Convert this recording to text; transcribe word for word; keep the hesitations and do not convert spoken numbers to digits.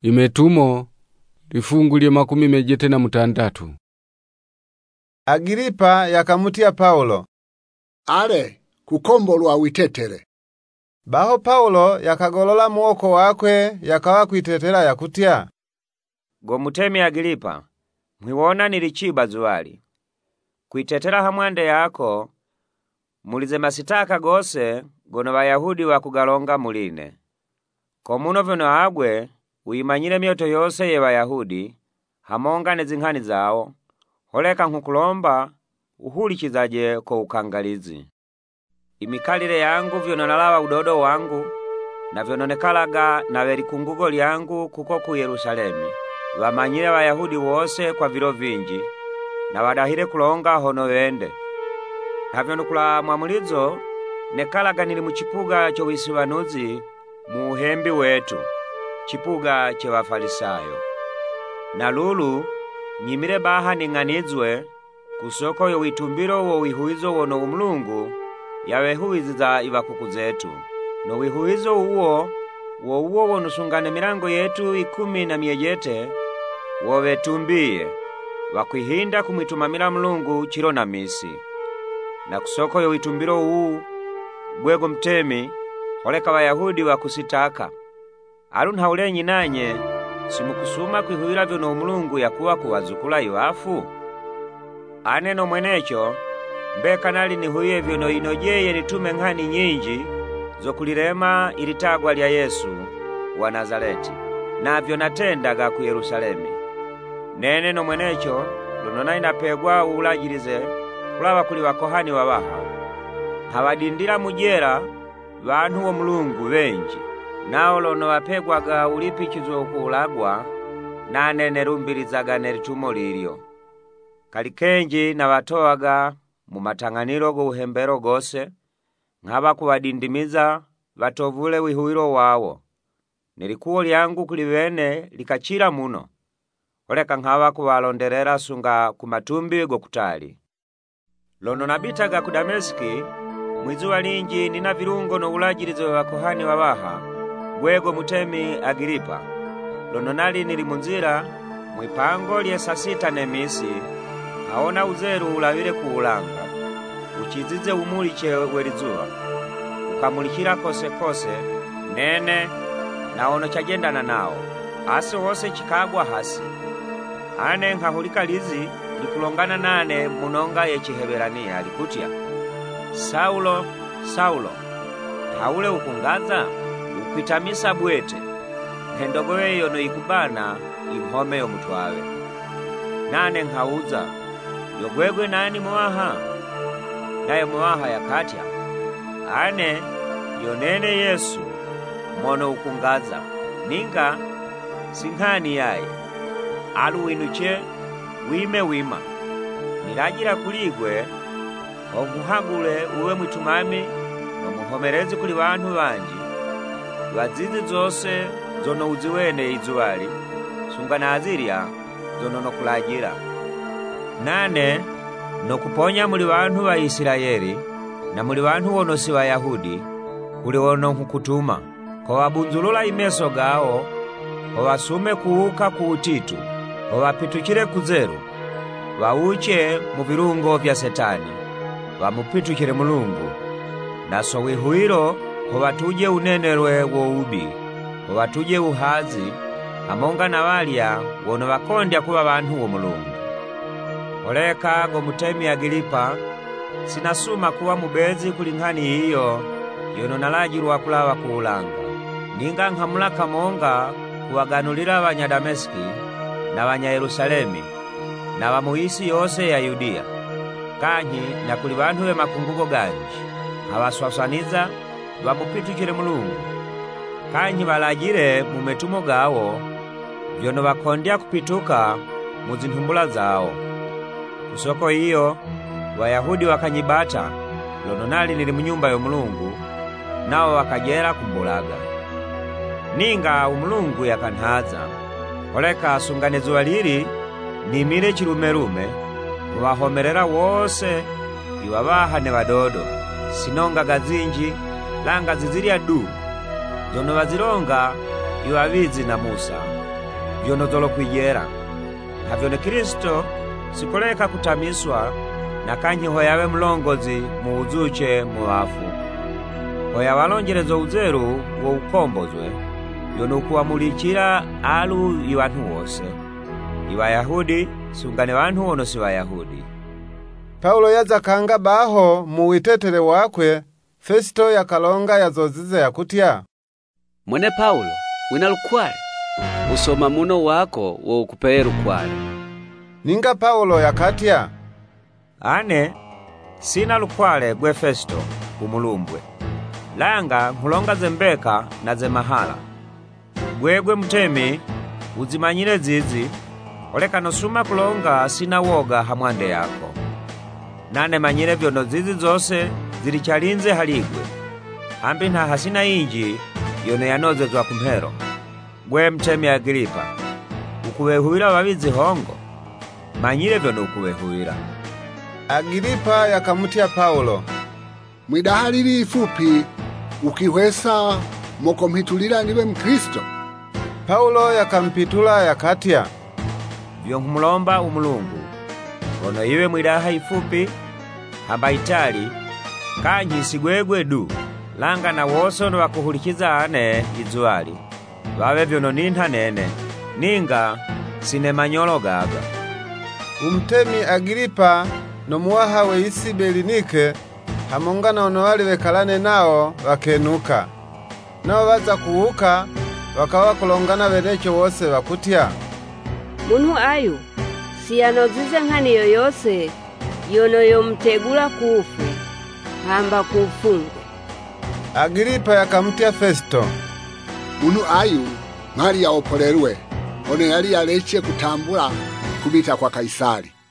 Imetumo lifungulie makumi mejete na mutandatu. Agiripa yakamutia Paulo. Ale kukombolwa witetere. Baho Paulo yakagolola muoko wakwe yakawa kwitetera yakutya. Go mutemi Agiripa, mwiwona nilichiba zuwali. Kwitetera hamwande yako, mulize masitaka gose gono Bayahudi wakugalonga muline. Komuno vyono agwe, uyimanyire myoto yose ye Bayahudi, hamonga nezinghani zao, holeka nkukulomba, uhulichizaje ko ukangalizi. Imikalile yangu vyono nalawa udodo wangu, na vyono nekalaga na verikungugo lyangu kuko ku Yerusalemi. Wamanyire Bayahudi wose kwa vilo vinji, na wadahire kulonga hono wende. Na vyono kula mwamulizo, nekalaga nili muchipuga cho wisiwanuzi, muuhembi wetu, chipuga che Wafarisayo. Na lulu, nyimire baha ning'anizwe, kusoko yo witumbiro wo wihuizo wono umlungu, yawehuiziza iwakuku zetu. No wihuizo uwo, wo uwo wonusungane milango yetu ikumi na miejete, wo wetumbiye, wakwihinda kumwitumamila Mulungu chilo na misi. Na kusoko yo witumbiro uu, gwego mtemi, holeka Bayahudi wakusitaka. Alu nhaulenyi nanye, simukusuma kwihuila vyono Mulungu yakuwa kuwazukula iwafu? Ane no mwenecho, mbeka nali nihuye vyono inojeye nitume nghani nyinji, zokulirema ilitagwa lya Yesu wa Nazareti, na vyo natendaga ku Yerusalemi. Nene no mwenecho, lono inapegwa ulajilize, kulawa kuli wakohani wabaha. Hawadindila mujera, vantu wo Mulungu wenji, nao lono wapegwaga ulipichizo kuulagwa, nane nerumbirizaga neritumo lilyo. Kalikenji na watoaga mu matang'aniro go uhembero gose, ngaba kuwadindimiza vatovule wihuiro wawo. Nilikuwo lyangu kulibene likachira muno, holeka ngaba kuwalonderera sunga kumatumbi go kutali. Lono nabitaga ku Dameski, mwizuwa linji nina virungo no ulajilizo wa kohani wabaha, gwego mutemi Agiripa. Lono nali nilimunzira, mwipango liye sasita nemisi, haona uzeru ulawile kuulanga, uchizize umuliche welizuwa, ukamulikira kose kose, nene, na ono chajendana nao, ase wose chikagwa hasi. Ane nkahulika lizi, likulongana nane munonga ye Chiheberania, alikutya, Saulo, Saulo, haule ukungaza, ukwitamisa bwete, nhendogowe yono ikubana, imhome yo mutwawe. Nane nkauza, yogwegwe nani mwaha? Naye mwaha yakatya, ane, yonene Yesu, mono ukungaza, ninga, singhani yaye, alu winuche, wime wima, nilajira kuligwe, omuhagule uwe mwitumami, no muhomerezi kuli bantu banji, wazizi zose zono uziwene izuwali, sunga na azirya zono no kulajira. Nane, no kuponya muli bantu wa Israeli, na muli bantu wono si Wayahudi, kuli wono nkukutuma, ko wabunzulula imeso gao, ko wasume kuuka kuutitu, ko wapitukire kuzeru, wauche mu virungo vya Setani, wamupitukire Mulungu, na so wihuiro, ko watuje unenerwe wo ubi, ko watuje uhazi, amonga na walya wono wakondya kuwa bantu wo Mulungu. Holeka go mutemi Agiripa, sinasuma kuwa mubezi kulinghani iyo, yono nalajirwa kulawa kuulanga. Ninga nkamulaka monga kuwaganulira wanya Dameski, na wanya Yerusalemi, na wamuisi yose ya Yudia. Kanyi na kuli bantu we makungugo ganji, hawaswasaniza, wamupitukire Mulungu. Kanyi walajire mumetumo gawo, vyono wakondya kupituka muzintumbula zao. Kusoko iyo, Wayahudi wakanyibata, lono nali nili munyumba yo Mulungu, nao wakajera kumbulaga. Ninga umulungu yakanhaza, holeka sunganezuwa lili, nimile chilumelume, kuwahomerera wose, iwabaha ne wadodo, sinonga gazinji, langa zizirya du, zono wazilonga, iwawizi na Musa. vyono zolokwijera. Havyone Kristo sikoleka kutamiswa na kanyi hoyawe mlongozi mu uzuche mu wafu. Hoya walonjerezo uzeru wo ukombozwe, vyono kuwamulikira alu iwantu wose. Iwa Yahudi, sungane wantu ono si wa Yahudi. Paulo yaza kanga baho mu witetere wakwe, Festo yakalonga yazozize yakutya. Mwene Paulo, wina lukwale, usoma muno wako wo ukupeye lukwale. Ninga Paulo yakatya. Ane, sina lukwale gwe Festo, umulumbwe. Langa nkulonga zembeka na zemahala. Gwegwe mutemi, uzimanyire zizi, oleka nosuma kulonga sina woga hamwande yako. Nane manyire vyono zizi zose zilichalinze haligwe. Hambi nta hasina inji yono yanozezwa kumhero. Gwe mtemi Agripa, ukuwehuira wabizi hongo. Manyire vyono ukuwehuira. Agripa yakamutya Paulo. Mwidahali ifupi ukihwesa moko mhitulira niwe Mkristo. Paulo yakampitula yakatya. Vyonkumulomba umulungu. Ono iwe mwidaha ifupi, hamba itali, kanyi sigwegwe du, langa na woso no wakuhulikiza ane izuali. Wawe vyono ninta nene, ninga sinemanyolo gaga. Umtemi Agripa no muwaha we isi Belinike, hamongana ono wali wekalane nao wakenuka. Nao waza kuhuka, wakawa kulongana wenecho wose wakutya. Munu ayu, siyanozize nkani yoyose, yono yomtegula kufu, hamba kufungwe. Agripa yakamutya Festo. Munu ayu, ngari ya opolerwe, one yali yaleche kutambula kubita kwa Kaisari.